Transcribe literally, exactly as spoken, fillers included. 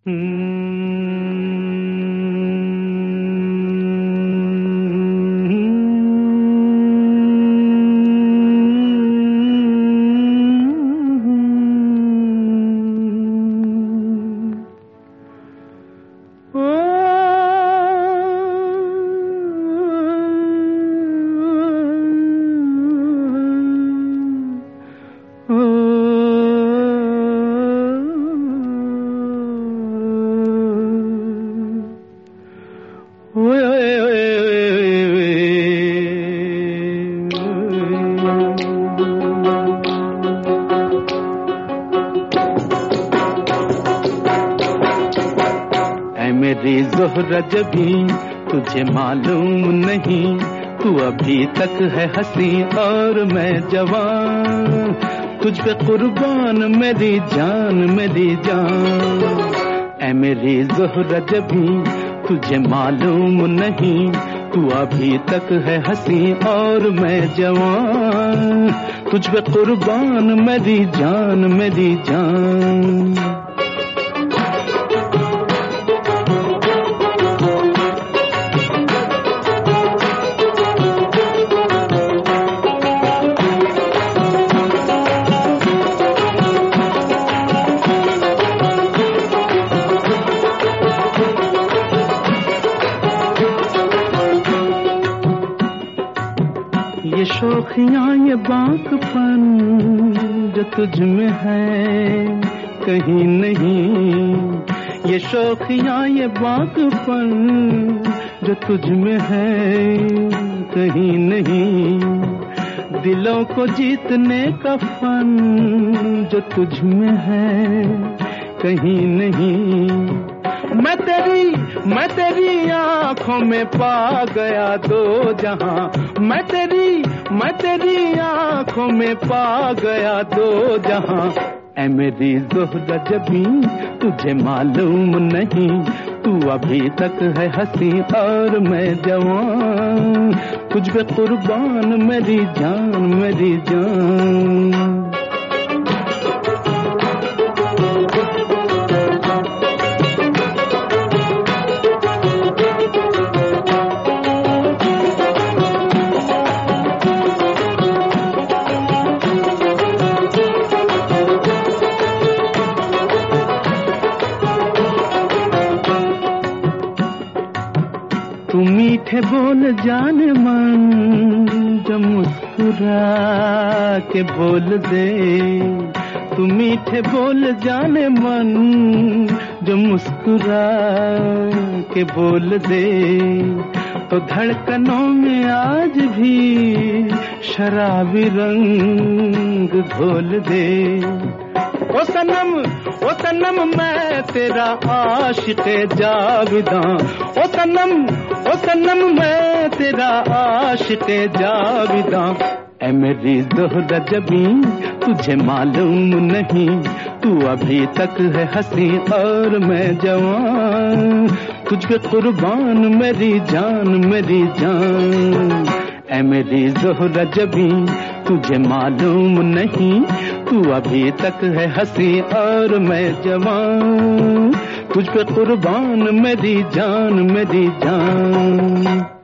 मेरी ज़ोहरा जबी तुझे मालूम नहीं, तू अभी तक है हंसी और मैं जवान, तुझ पे कुर्बान मेरी जान मेरी जान। ऐ मेरी ज़ोहरा जबी तुझे मालूम नहीं, तू अभी तक है हंसी और मैं जवान, तुझ पे कुर्बान मेरी जान मेरी जान। ये शौखियाँ ये बाकपन जो तुझ में है कहीं नहीं, ये शौखियाँ ये बाकपन जो तुझ में है कहीं नहीं, दिलों को जीतने का फन जो तुझ में है कहीं नहीं। मैं तेरी मैं तेरी आँखों में पा गया दो जहां, मैं तेरी मैं तेरी आँखों में पा गया दो जहां। ऐ मेरी ज़ोहरा जबी तुझे मालूम नहीं, तू अभी तक है हंसी और मैं जवान, तुझ पे कुर्बान मेरी जान मेरी जान। तू मीठे बोल जाने मन जो मुस्कुरा के बोल दे, तू मीठे बोल जाने मन जो मुस्कुरा के बोल दे, तो धड़कनों में आज भी शराबी रंग घोल दे। ओ सनम ओ सनम मैं तेरा आशिक़े जाविदां, ओ सनम ओ सनम मैं तेरा आशिक़े जाविदां। ऐ मेरी ज़ोहरा जबी तुझे मालूम नहीं, तू अभी तक है हंसी और मैं जवान, तुझ पे कुर्बान मेरी जान मेरी जान। ऐ मेरी ज़ोहरा जबी तुझे मालूम नहीं, तू अभी तक है हंसी और मैं जवान, तुझ पे कुर्बान मेरी जान मेरी जान।